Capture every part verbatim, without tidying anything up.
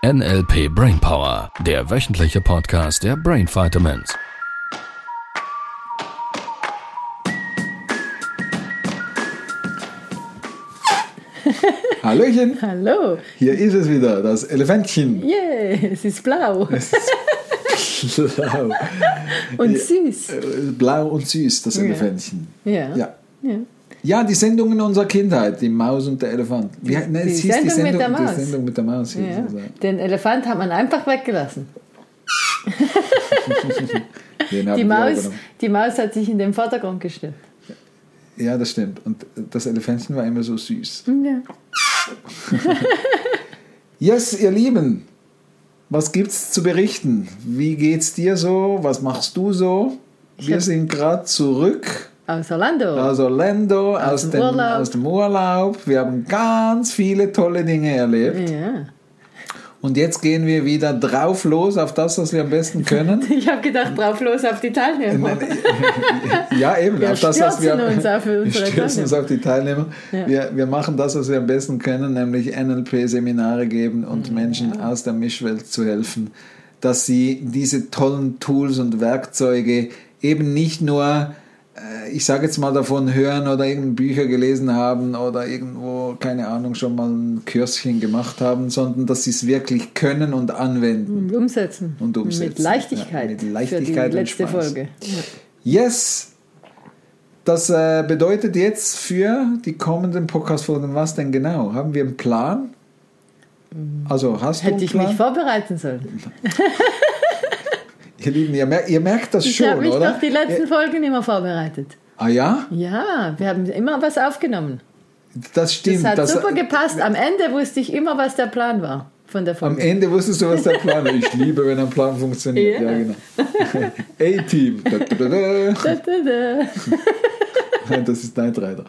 N L P Brainpower, der wöchentliche Podcast der Brain Vitamins. Hallöchen. Hallo. Hier ist es wieder, das Elefantchen. Yeah, es ist blau. Es ist blau. Und süß. Blau und süß, das Elefantchen. Ja. Ja. Ja. Ja, die Sendungen unserer Kindheit, die Maus und der Elefant. Wie, ne, Die es hieß Sendung die, Sendung, mit der Maus. die Sendung mit der Maus. hieß Ja. es, ja. Den Elefant hat man einfach weggelassen. Den haben Die wir Maus, übernommen. die Maus hat sich in den Vordergrund gestellt. Ja, das stimmt. Und das Elefantchen war immer so süß. Ja. Yes, ihr Lieben, was gibt's zu berichten? Wie geht's dir so? Was machst du so? Wir hab- sind gerade zurück Aus Orlando. aus Orlando, aus, Aus dem dem, Urlaub. aus dem Urlaub. Wir haben ganz viele tolle Dinge erlebt. Ja. Und jetzt gehen wir wieder drauf los auf das, was wir am besten können. Ich habe gedacht, drauf los auf die Teilnehmer. Ja, eben. Wir auf das, was wir, stürzen uns auf wir unsere stürzen uns Teilnehmer. auf die Teilnehmer. Ja. Wir, wir machen das, was wir am besten können, nämlich N L P-Seminare geben und Menschen aus der Mischwelt zu helfen, dass sie diese tollen Tools und Werkzeuge eben nicht nur, äh, ich sage jetzt mal, davon hören oder irgendeine Bücher gelesen haben oder irgendwo, keine Ahnung, schon mal ein Kürschen gemacht haben, sondern dass sie es wirklich können und anwenden. Und umsetzen. Und umsetzen. Mit Leichtigkeit. Ja, mit Leichtigkeit für die und letzte Spaß. Folge. Ja. Yes! Das äh, bedeutet jetzt für die kommenden Podcast-Folgen was denn genau? Haben wir einen Plan? Also hast du Hätte einen ich Plan? mich vorbereiten sollen. Ihr Lieben, ihr merkt, ihr merkt das Ich schon, habe mich oder? doch die letzten Folgen immer vorbereitet. Ah ja? Ja, wir haben immer was aufgenommen. Das stimmt. Das hat das, super gepasst. Am Ende wusste ich immer, was der Plan war von der Folge. am Ende wusstest du, was der Plan ist. Ich liebe, wenn ein Plan funktioniert. Ja, Ja. genau. A-Team. Da, da, da, da. Da, da, da. Das ist Knight Rider.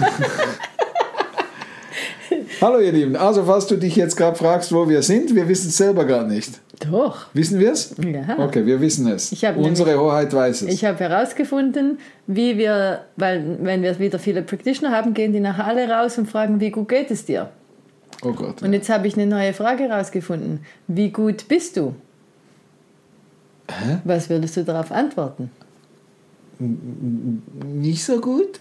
Hallo ihr Lieben, also falls du dich jetzt gerade fragst, wo wir sind, wir wissen es selber gar nicht. Doch. Wissen wir es? Ja. Okay, wir wissen es. Ich hab Unsere nämlich- Hoheit weiß es. Ich habe herausgefunden, wie wir, weil wenn wir wieder viele Practitioner haben, gehen die nachher alle raus und fragen, wie gut geht es dir? Oh Gott. Und jetzt habe ich eine neue Frage herausgefunden. Wie gut bist du? Hä? Was würdest du darauf antworten? Nicht so gut?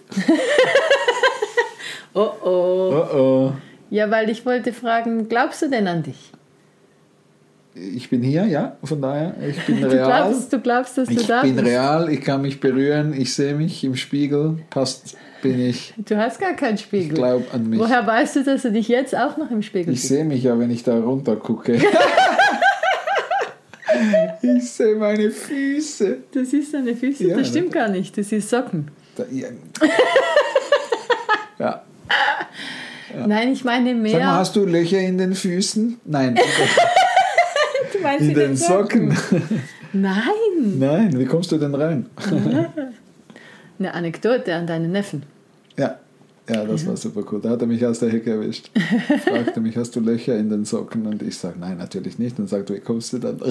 Oh oh. Oh oh. Ja, weil ich wollte fragen, glaubst du denn an dich? Ich bin hier, ja, von daher, ich bin Du real. glaubst, du glaubst, dass du Ich da bin bist? real, ich kann mich berühren, ich sehe mich im Spiegel, passt, bin ich. Du hast gar keinen Spiegel. Ich glaube an mich. Woher weißt du, dass du dich jetzt auch noch im Spiegel Ich siehst? sehe mich ja, wenn ich da runter gucke. Ich sehe meine Füße. Du siehst deine Füße? Ja, das stimmt gar nicht. Du siehst Socken. Da, ja. Ja. Nein, ich meine mehr. Sag mal, hast du Löcher in den Füßen? Nein. du meinst In den Socken? Nein. Nein, wie kommst du denn rein? Eine Anekdote an deinen Neffen. Ja, ja, das war super cool. Da hat er mich aus der Hecke erwischt. Fragte mich, hast du Löcher in den Socken? Und ich sage, nein, natürlich nicht. Und sagt, wie kommst du dann rein?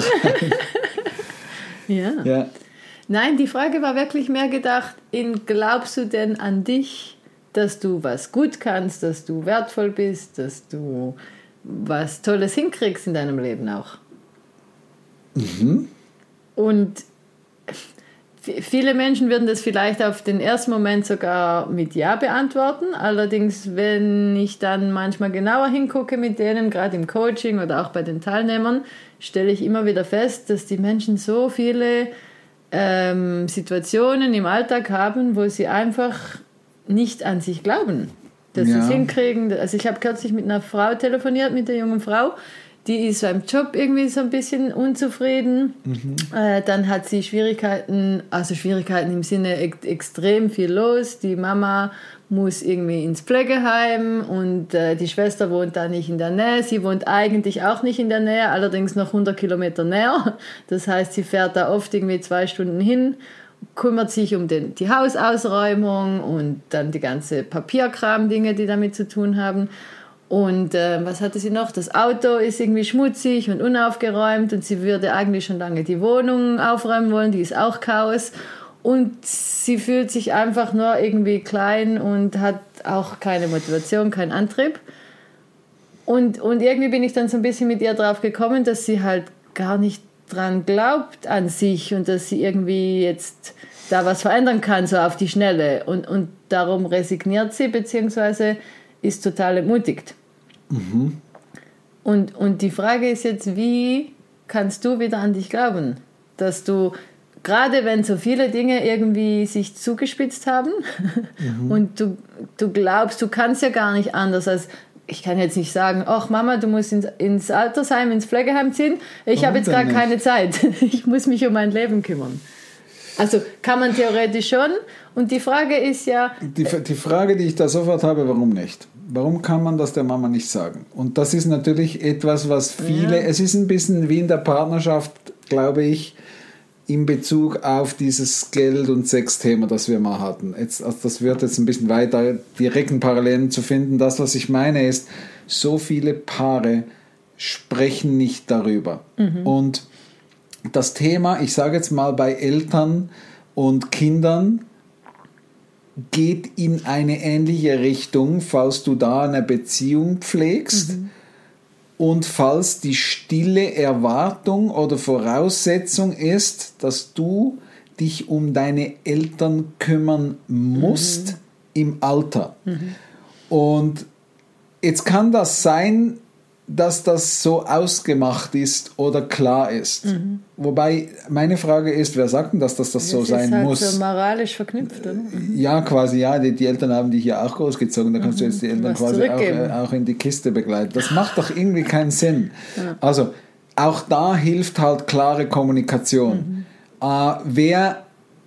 Ja. Ja. Nein, die Frage war wirklich mehr gedacht in, glaubst du denn an dich, dass du was gut kannst, dass du wertvoll bist, dass du was Tolles hinkriegst in deinem Leben auch? Mhm. Und v- viele Menschen würden das vielleicht auf den ersten Moment sogar mit Ja beantworten. Allerdings, wenn ich dann manchmal genauer hingucke mit denen, gerade im Coaching oder auch bei den Teilnehmern, stelle ich immer wieder fest, dass die Menschen so viele ähm, Situationen im Alltag haben, wo sie einfach nicht an sich glauben, dass Ja. sie es hinkriegen. Also ich habe kürzlich mit einer Frau telefoniert, mit einer jungen Frau, die ist beim Job irgendwie so ein bisschen unzufrieden. Äh, dann hat sie Schwierigkeiten, also Schwierigkeiten im Sinne ex- extrem viel los. Die Mama muss irgendwie ins Pflegeheim und äh, die Schwester wohnt da nicht in der Nähe. Sie wohnt eigentlich auch nicht in der Nähe, allerdings noch hundert Kilometer näher. Das heißt, sie fährt da oft irgendwie zwei Stunden hin, kümmert sich um den, die Hausausräumung und dann die ganze Papierkram-Dinge, die damit zu tun haben. Und äh, was hatte sie noch? Das Auto ist irgendwie schmutzig und unaufgeräumt und sie würde eigentlich schon lange die Wohnung aufräumen wollen, die ist auch Chaos. Und sie fühlt sich einfach nur irgendwie klein und hat auch keine Motivation, keinen Antrieb. Und, und irgendwie bin ich dann so ein bisschen mit ihr drauf gekommen, dass sie halt gar nicht dran glaubt an sich und dass sie irgendwie jetzt da was verändern kann, so auf die Schnelle. Und, und darum resigniert sie, beziehungsweise ist total entmutigt. Mhm. Und, und die Frage ist jetzt, wie kannst du wieder an dich glauben? Dass du, gerade wenn so viele Dinge irgendwie sich zugespitzt haben mhm. und du, du glaubst, du kannst ja gar nicht anders als, ich kann jetzt nicht sagen, ach Mama, du musst ins, ins Altersheim, ins Pflegeheim ziehen, ich habe jetzt gar nicht? keine Zeit, ich muss mich um mein Leben kümmern. Also kann man theoretisch schon. Und die Frage ist ja... Die, die Frage, die ich da sofort habe, warum nicht? Warum kann man das der Mama nicht sagen? Und das ist natürlich etwas, was viele... Ja. Es ist ein bisschen wie in der Partnerschaft, glaube ich, in Bezug auf dieses Geld- und Sex-Thema, das wir mal hatten. Jetzt, also das wird jetzt ein bisschen weiter, direkten Parallelen zu finden. Das, was ich meine, ist, so viele Paare sprechen nicht darüber. Mhm. Und das Thema, ich sage jetzt mal bei Eltern und Kindern, geht in eine ähnliche Richtung, falls du da eine Beziehung pflegst mhm. und falls die stille Erwartung oder Voraussetzung ist, dass du dich um deine Eltern kümmern musst mhm. im Alter. Mhm. Und jetzt kann das sein, dass das so ausgemacht ist oder klar ist. Mhm. Wobei meine Frage ist, wer sagt denn, dass das, das, das so sein halt muss? Das ist so moralisch verknüpft, oder? Ja, quasi, ja. Die, die Eltern haben dich ja auch großgezogen, da kannst mhm. du jetzt die Eltern Was quasi auch, äh, auch in die Kiste begleiten. Das macht doch irgendwie keinen Sinn. Ja. Also, auch da hilft halt klare Kommunikation. Mhm. Äh, wer,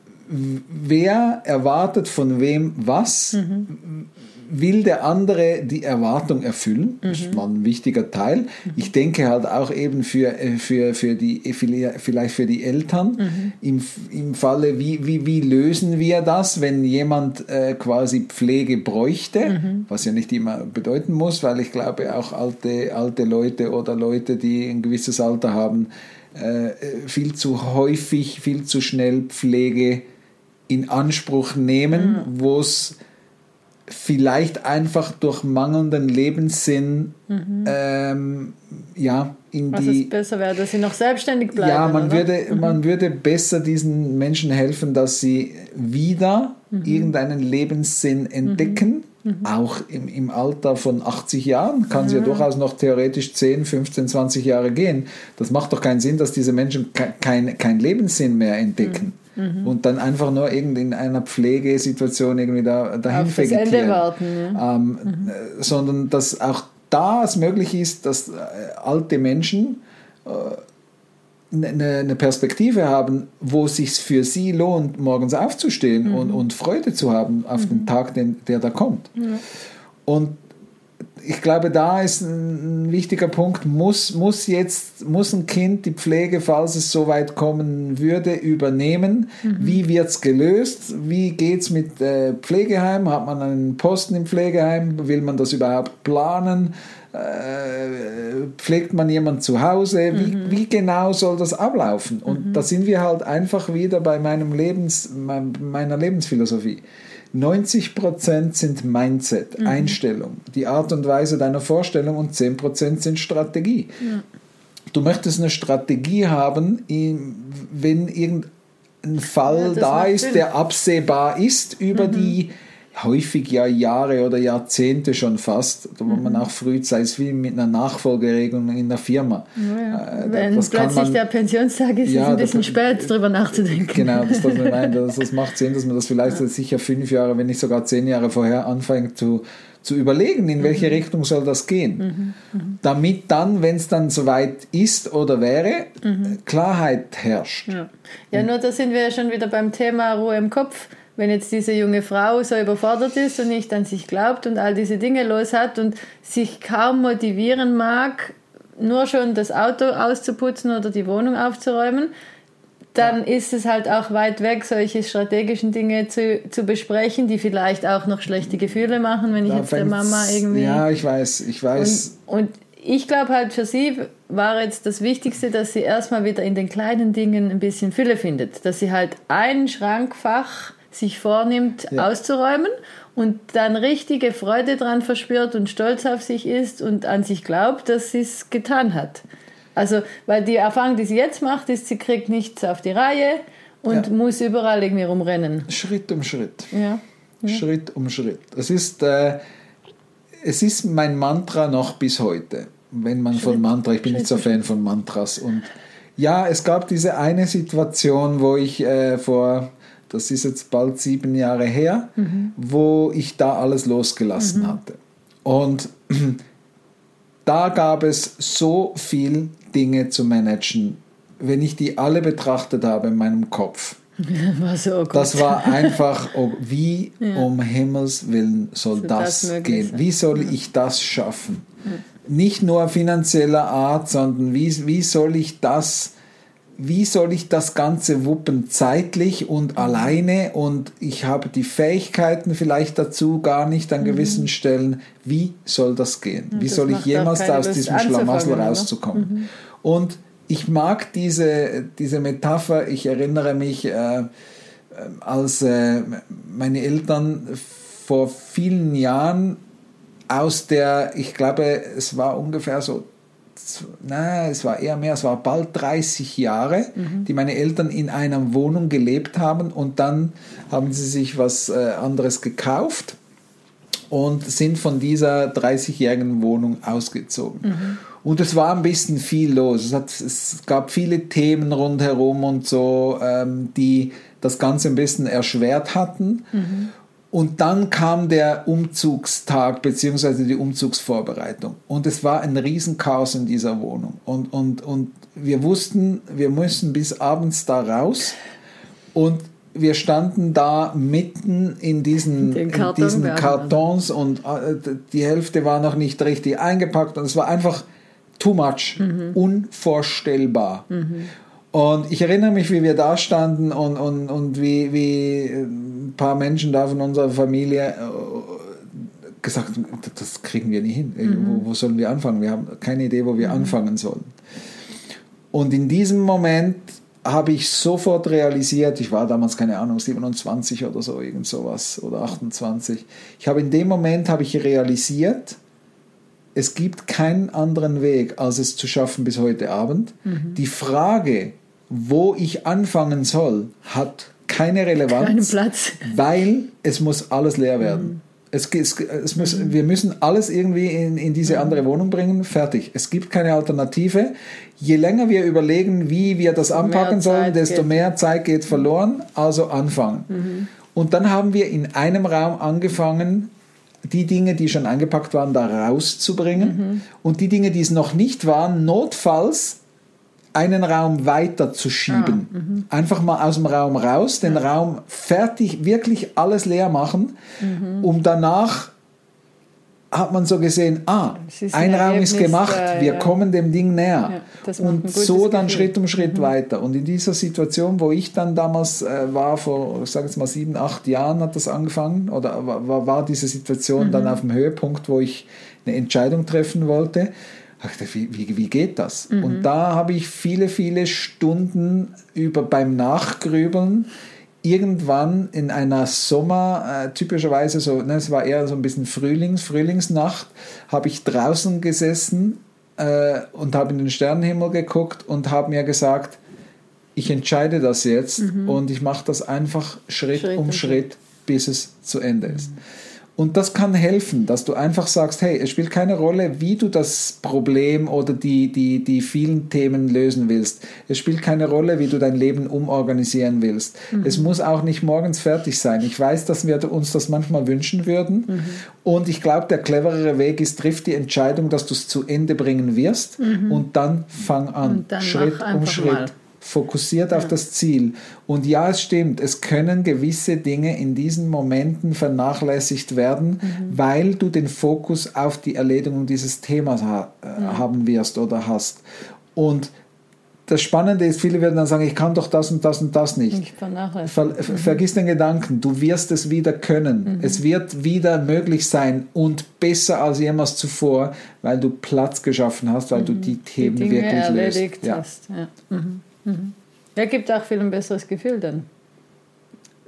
wer erwartet von wem was? Mhm. Will der andere die Erwartung erfüllen? Das ist mal ein wichtiger Teil. Mhm. Ich denke halt auch eben für, für, für die, vielleicht für die Eltern, mhm. im, im Falle, wie, wie, wie lösen wir das, wenn jemand äh, quasi Pflege bräuchte, mhm. was ja nicht immer bedeuten muss, weil ich glaube auch alte, alte Leute oder Leute, die ein gewisses Alter haben, äh, viel zu häufig, viel zu schnell Pflege in Anspruch nehmen, mhm. wo es vielleicht einfach durch mangelnden Lebenssinn mhm. ähm, ja, in Was die... es besser wäre, dass sie noch selbstständig bleiben. Ja, man, oder? Würde, mhm. man würde besser diesen Menschen helfen, dass sie wieder mhm. irgendeinen Lebenssinn entdecken. Mhm. Mhm. Auch im, im Alter von achtzig Jahren kann es mhm. ja durchaus noch theoretisch zehn, fünfzehn, zwanzig Jahre gehen. Das macht doch keinen Sinn, dass diese Menschen ke- kein, kein Lebenssinn mehr entdecken. Mhm. Mhm. Und dann einfach nur in einer Pflegesituation irgendwie da, dahin Auf das Ende warten. Ja. Ähm, mhm. äh, sondern dass auch da es möglich ist, dass äh, alte Menschen äh, eine, eine Perspektive haben, wo es sich für sie lohnt, morgens aufzustehen mhm. und, und Freude zu haben auf mhm. den Tag, den, der da kommt. Mhm. Und ich glaube, da ist ein wichtiger Punkt, muss, muss jetzt, muss ein Kind die Pflege, falls es so weit kommen würde, übernehmen. Mhm. Wie wird es gelöst? Wie geht es mit äh, Pflegeheim? Hat man einen Posten im Pflegeheim? Will man das überhaupt planen? Äh, pflegt man jemanden zu Hause? Wie, mhm. wie genau soll das ablaufen? Und mhm. da sind wir halt einfach wieder bei meinem Lebens, meiner Lebensphilosophie. neunzig Prozent sind Mindset, mhm. Einstellung, die Art und Weise deiner Vorstellung und zehn Prozent sind Strategie. Ja. Du möchtest eine Strategie haben, wenn irgendein Fall ja, da ist, Sinn. der absehbar ist über mhm. die häufig ja Jahre oder Jahrzehnte schon fast, wo mhm. man auch frühzeitig wie mit einer Nachfolgeregelung in der Firma. Ja, ja. Äh, Wenn plötzlich man, der Pensionstag ist, ja, ist es ein bisschen spät, darüber nachzudenken. Genau, das, das, meinen, das, das macht Sinn, dass man das vielleicht ja. sicher fünf Jahre, wenn nicht sogar zehn Jahre vorher anfängt zu, zu überlegen, in welche mhm. Richtung soll das gehen. Mhm. Mhm. Damit dann, wenn es dann soweit ist oder wäre, mhm. Klarheit herrscht. Ja. ja, nur da sind wir ja schon wieder beim Thema Ruhe im Kopf. Wenn jetzt diese junge Frau so überfordert ist und nicht an sich glaubt und all diese Dinge los hat und sich kaum motivieren mag, nur schon das Auto auszuputzen oder die Wohnung aufzuräumen, dann ja. ist es halt auch weit weg, solche strategischen Dinge zu, zu besprechen, die vielleicht auch noch schlechte Gefühle machen, wenn ich da jetzt der Mama irgendwie... Ja, ich weiß, ich weiß. Und, und ich glaube halt, für sie war jetzt das Wichtigste, dass sie erstmal wieder in den kleinen Dingen ein bisschen Fülle findet. Dass sie halt ein Schrankfach sich vornimmt, ja. auszuräumen und dann richtige Freude dran verspürt und stolz auf sich ist und an sich glaubt, dass sie es getan hat. Also, weil die Erfahrung, die sie jetzt macht, ist, sie kriegt nichts auf die Reihe und ja. muss überall irgendwie rumrennen. Schritt um Schritt. Ja. Ja. Schritt um Schritt. Es ist, äh, es ist mein Mantra noch bis heute. Wenn man Schritt, von Mantra, ich bin Schritt, nicht so Fan von Mantras. Und ja, es gab diese eine Situation, wo ich äh, vor, das ist jetzt bald sieben Jahre her, mhm. wo ich da alles losgelassen mhm. hatte. Und da gab es so viel Dinge zu managen, wenn ich die alle betrachtet habe in meinem Kopf. War so gut. Das war einfach, oh, wie ja. um Himmels Willen soll so das, das gehen? Sein. Wie soll ja. ich das schaffen? Ja. Nicht nur finanzieller Art, sondern wie, wie soll ich das, wie soll ich das Ganze wuppen zeitlich und mhm. alleine, und ich habe die Fähigkeiten vielleicht dazu gar nicht an gewissen mhm. Stellen. Wie soll das gehen? Wie das soll ich jemals da aus diesem Schlamassel rauszukommen? Mhm. Und ich mag diese, diese Metapher. Ich erinnere mich, äh, als äh, meine Eltern vor vielen Jahren aus der, ich glaube, es war ungefähr so, nein, es war eher mehr, es war bald dreißig Jahre, mhm. die meine Eltern in einer Wohnung gelebt haben, und dann haben sie sich was äh, anderes gekauft und sind von dieser dreißigjährigen Wohnung ausgezogen. Mhm. Und es war ein bisschen viel los. Es, hat, es gab viele Themen rundherum und so, ähm, die das Ganze ein bisschen erschwert hatten. Mhm. Und dann kam der Umzugstag bzw. die Umzugsvorbereitung. Und es war ein Riesenchaos in dieser Wohnung. Und, und, und wir wussten, wir müssen bis abends da raus. Und wir standen da mitten in diesen, in diesen Kartons, und die Hälfte war noch nicht richtig eingepackt. Und es war einfach too much, mhm. unvorstellbar. Mhm. Und ich erinnere mich, wie wir da standen und, und, und wie, wie ein paar Menschen da von unserer Familie gesagt haben, das kriegen wir nicht hin. Mhm. Wo, wo sollen wir anfangen? Wir haben keine Idee, wo wir mhm. anfangen sollen. Und in diesem Moment habe ich sofort realisiert, ich war damals, keine Ahnung, siebenundzwanzig oder so, irgend sowas, oder achtundzwanzig. Ich habe in dem Moment habe ich realisiert, es gibt keinen anderen Weg, als es zu schaffen bis heute Abend. Mhm. Die Frage, wo ich anfangen soll, hat keine Relevanz, keinen Platz, weil es muss alles leer werden. Mhm. Es, es, es muss, mhm. Wir müssen alles irgendwie in, in diese mhm. andere Wohnung bringen, fertig. Es gibt keine Alternative. Je länger wir überlegen, wie wir das anpacken sollen, desto geht. mehr Zeit geht verloren, also anfangen. Mhm. Und dann haben wir in einem Raum angefangen, die Dinge, die schon eingepackt waren, da rauszubringen, mhm. und die Dinge, die es noch nicht waren, notfalls einen Raum weiter zu schieben. Ah, mhm. Einfach mal aus dem Raum raus, den ja. Raum fertig, wirklich alles leer machen, mhm. um danach hat man so gesehen, ah, ein, ein Raum ist gemacht, äh, wir ja. kommen dem Ding näher. Ja, und so dann Gefühl. Schritt um Schritt mhm. weiter. Und in dieser Situation, wo ich dann damals äh, war, vor, ich sage jetzt mal sieben, acht Jahren hat das angefangen, oder war, war diese Situation mhm. dann auf dem Höhepunkt, wo ich eine Entscheidung treffen wollte. Ich dachte, wie, wie, wie geht das? Mhm. Und da habe ich viele, viele Stunden über beim Nachgrübeln irgendwann in einer Sommer, äh, typischerweise so, ne, es war eher so ein bisschen Frühlings, Frühlingsnacht, habe ich draußen gesessen äh, und habe in den Sternenhimmel geguckt und habe mir gesagt, ich entscheide das jetzt mhm. und ich mache das einfach Schritt, Schritt um Schritt, bis es zu Ende ist. Mhm. Und das kann helfen, dass du einfach sagst, hey, es spielt keine Rolle, wie du das Problem oder die, die, die vielen Themen lösen willst. Es spielt keine Rolle, wie du dein Leben umorganisieren willst. Mhm. Es muss auch nicht morgens fertig sein. Ich weiß, dass wir uns das manchmal wünschen würden. Mhm. Und ich glaube, der cleverere Weg ist, triff die Entscheidung, dass du es zu Ende bringen wirst, mhm. und dann fang an, dann Schritt um Schritt. Mal. Fokussiert ja. auf das Ziel. Und ja, es stimmt, es können gewisse Dinge in diesen Momenten vernachlässigt werden, mhm. weil du den Fokus auf die Erledigung dieses Themas ha- ja. haben wirst oder hast. Und das Spannende ist, viele werden dann sagen, ich kann doch das und das und das nicht. nicht Ver- mhm. Vergiss den Gedanken, du wirst es wieder können. Mhm. Es wird wieder möglich sein und besser als jemals zuvor, weil du Platz geschaffen hast, weil mhm. du die Themen die Dinge wirklich erledigt löst. hast. Ja. Ja. Mhm. Mhm. Ja, gibt auch viel ein besseres Gefühl dann.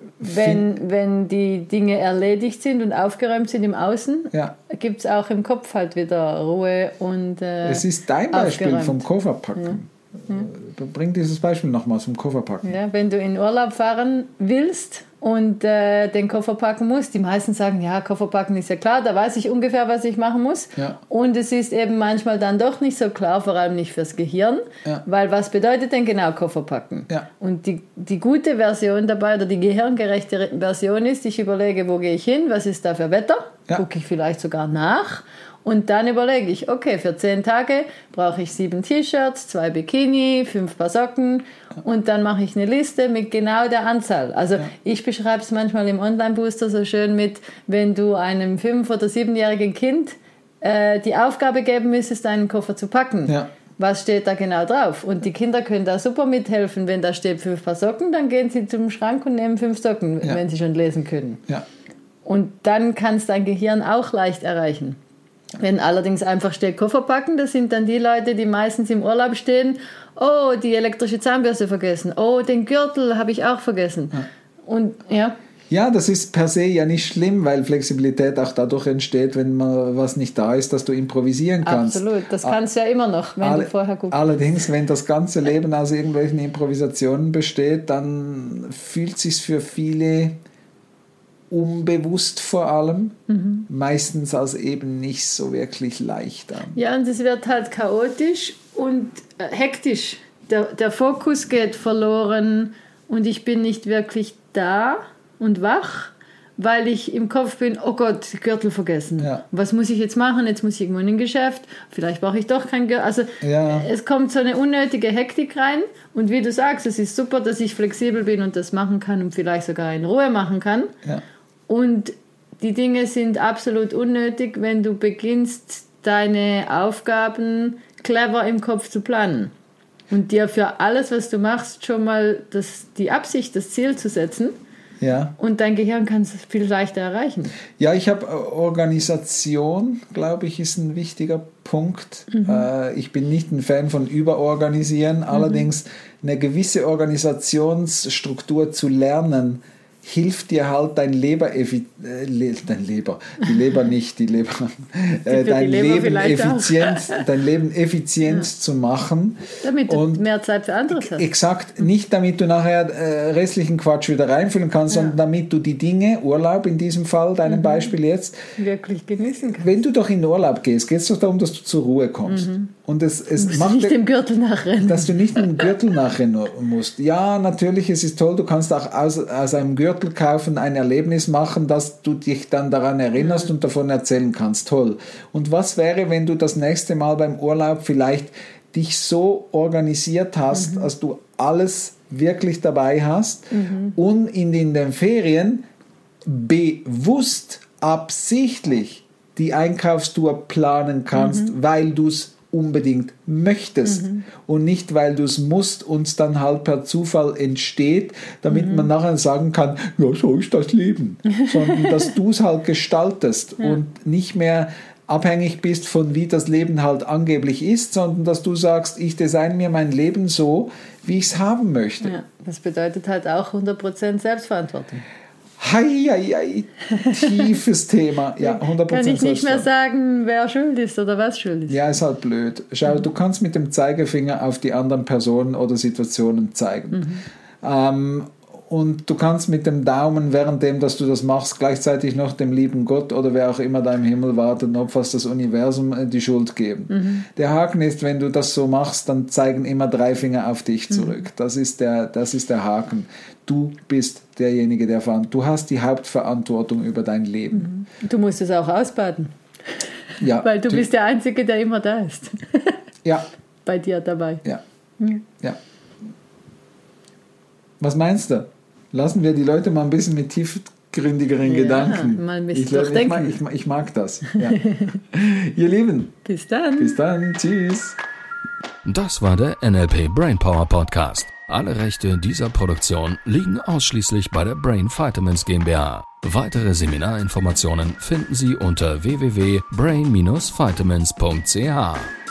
wenn, wenn die Dinge erledigt sind und aufgeräumt sind im Außen, ja. gibt es auch im Kopf halt wieder Ruhe und äh, Es ist dein Beispiel aufgeräumt. vom Kofferpacken. Ja. Ja. Bring dieses Beispiel nochmals vom Kofferpacken. Ja, wenn du in Urlaub fahren willst und äh, den Koffer packen musst, die meisten sagen, ja, Koffer packen ist ja klar, da weiß ich ungefähr, was ich machen muss. Ja. Und es ist eben manchmal dann doch nicht so klar, vor allem nicht fürs Gehirn, ja. weil was bedeutet denn genau Koffer packen? Ja. Und die, die gute Version dabei oder die gehirngerechte Version ist, ich überlege, wo gehe ich hin, was ist da für Wetter, ja. gucke ich vielleicht sogar nach. Und dann überlege ich, okay, für zehn Tage brauche ich sieben T-Shirts, zwei Bikini, fünf Paar Socken und dann mache ich eine Liste mit genau der Anzahl. Also ja. ich beschreibe es manchmal im Online-Booster so schön mit, wenn du einem fünf- oder siebenjährigen Kind äh, die Aufgabe geben müsstest, einen Koffer zu packen. Ja. Was steht da genau drauf? Und die Kinder können da super mithelfen. Wenn da steht fünf Paar Socken, dann gehen sie zum Schrank und nehmen fünf Socken, ja. wenn sie schon lesen können. Ja. Und dann kann es dein Gehirn auch leicht erreichen. Wenn allerdings einfach steht Koffer packen, das sind dann die Leute, die meistens im Urlaub stehen, oh, die elektrische Zahnbürste vergessen, oh, den Gürtel habe ich auch vergessen. Ja. Und ja. Ja, das ist per se ja nicht schlimm, weil Flexibilität auch dadurch entsteht, wenn mal was nicht da ist, dass du improvisieren kannst. Absolut, das kannst du ja immer noch, wenn All, du vorher guckst. Allerdings, wenn das ganze Leben aus irgendwelchen Improvisationen besteht, dann fühlt es sich für viele unbewusst vor allem, mhm. meistens als eben nicht so wirklich leicht an. Ja, und es wird halt chaotisch und äh, hektisch. Der, der Fokus geht verloren und ich bin nicht wirklich da und wach, weil ich im Kopf bin, oh Gott, Gürtel vergessen. Ja. Was muss ich jetzt machen? Jetzt muss ich irgendwo in ein Geschäft, vielleicht brauche ich doch kein Gürtel. Also ja. es kommt so eine unnötige Hektik rein und wie du sagst, es ist super, dass ich flexibel bin und das machen kann und vielleicht sogar in Ruhe machen kann. Ja. Und die Dinge sind absolut unnötig, wenn du beginnst, deine Aufgaben clever im Kopf zu planen und dir für alles, was du machst, schon mal das, die Absicht, das Ziel zu setzen. Ja. Und dein Gehirn kann es viel leichter erreichen. Ja, ich habe Organisation, glaube ich, ist ein wichtiger Punkt. Mhm. Äh, ich bin nicht ein Fan von Überorganisieren, mhm. allerdings eine gewisse Organisationsstruktur zu lernen, hilft dir halt dein Leber, äh, dein Leber, die Leber nicht, die Leber, äh, dein, die Leber Leben effizient, dein Leben effizient ja. zu machen. Damit du und mehr Zeit für anderes hast. Exakt, nicht damit du nachher äh, restlichen Quatsch wieder reinfüllen kannst, ja. sondern damit du die Dinge, Urlaub in diesem Fall, deinem mhm. Beispiel jetzt, wirklich genießen kannst. Wenn du doch in Urlaub gehst, geht es doch darum, dass du zur Ruhe kommst. Mhm. Und es, es du macht nicht dem Gürtel nachrennen. Dass du nicht dem Gürtel nachrennen musst. Ja, natürlich, es ist toll, du kannst auch aus, aus einem Gürtel kaufen, ein Erlebnis machen, dass du dich dann daran erinnerst mhm. und davon erzählen kannst. Toll. Und was wäre, wenn du das nächste Mal beim Urlaub vielleicht dich so organisiert hast, mhm. dass du alles wirklich dabei hast mhm. und in, in den Ferien bewusst, absichtlich die Einkaufstour planen kannst, mhm. weil du es unbedingt möchtest mhm. und nicht, weil du es musst und es dann halt per Zufall entsteht, damit mhm. man nachher sagen kann, ja, so ist das Leben, sondern dass du es halt gestaltest ja. und nicht mehr abhängig bist von wie das Leben halt angeblich ist, sondern dass du sagst, ich design mir mein Leben so, wie ich es haben möchte. Ja, das bedeutet halt auch hundert Prozent Selbstverantwortung. Hei, hei, hei. Tiefes Thema. Ja, hundert Prozent. Kann ich nicht mehr sagen, wer schuld ist oder was schuld ist. Ja, ist halt blöd. Schau, mhm. du kannst mit dem Zeigefinger auf die anderen Personen oder Situationen zeigen. Mhm. Ähm, und du kannst mit dem Daumen, währenddem dass du das machst, gleichzeitig noch dem lieben Gott oder wer auch immer da im Himmel wartet, ob fast das Universum die Schuld geben. Mhm. Der Haken ist, wenn du das so machst, dann zeigen immer drei Finger auf dich zurück. Mhm. Das ist der, das ist der Haken. Du bist derjenige, der verantwortet. Du hast die Hauptverantwortung über dein Leben. Mhm. Du musst es auch ausbaden. Ja. Weil du die, bist der Einzige, der immer da ist. Ja. Bei dir dabei. Ja. Mhm. Ja. Was meinst du? Lassen wir die Leute mal ein bisschen mit tiefgründigeren ja, Gedanken. Mal ein bisschen ich, ich, mag, ich, ich mag das. Ja. Ihr Lieben. Bis dann. Bis dann. Tschüss. Das war der N L P Brainpower Podcast. Alle Rechte dieser Produktion liegen ausschließlich bei der Brain Vitamins GmbH. Weitere Seminarinformationen finden Sie unter w w w punkt brain dash vitamins punkt c h.